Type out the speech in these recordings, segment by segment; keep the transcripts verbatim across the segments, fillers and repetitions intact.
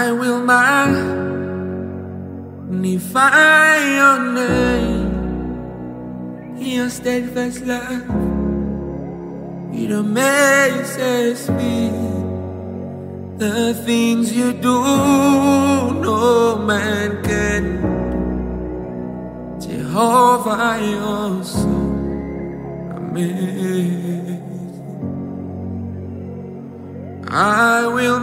I will magnify your name. Your steadfast love, it amazes me. The things you do, no man can do. Jehovah, you're so amazing. I will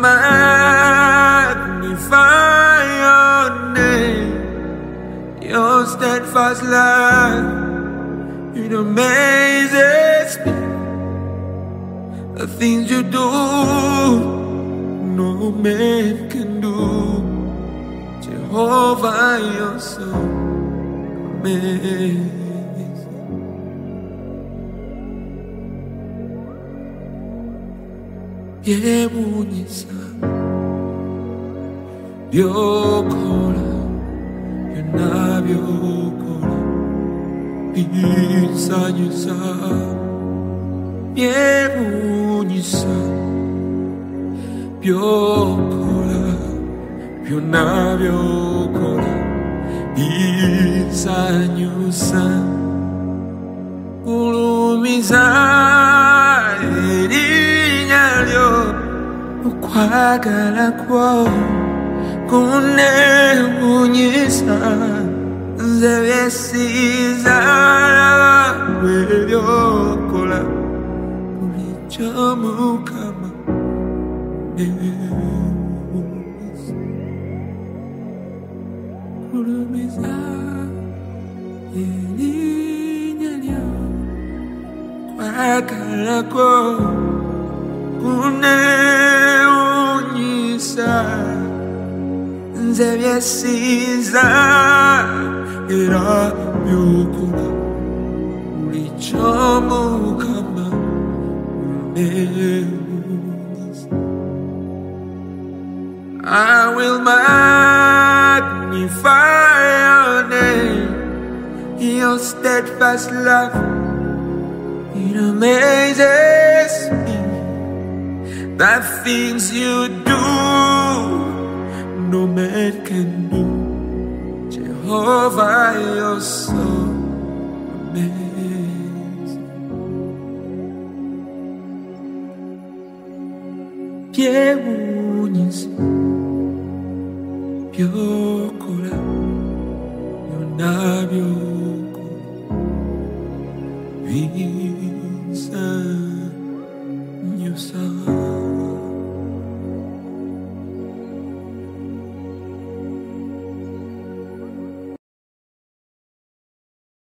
magnify your name. Your steadfast love, it amazes me. The things you do, no man can do. Jehovah, you're so amazing. Yemunisa, Biokola, Yonabiokola, Bisanyusa, Yemunisa, Biokola, Yonabiokola, Bisanyusa, Ulumisa. Ukwagala kwo kunebunyisa nze byesiza webyokola bulijjo Mukama kulumiza erinnya lyo ukwagala kwo kunebunyisa nze byesiza era byokola bulijjo Mukama unebunyisa. I will magnify your name. Your steadfast love, it amazes me. The things you do, no man can do. Jehovah, you're so amazing. Piemunis, Piokola, Yonabiokola, Visa.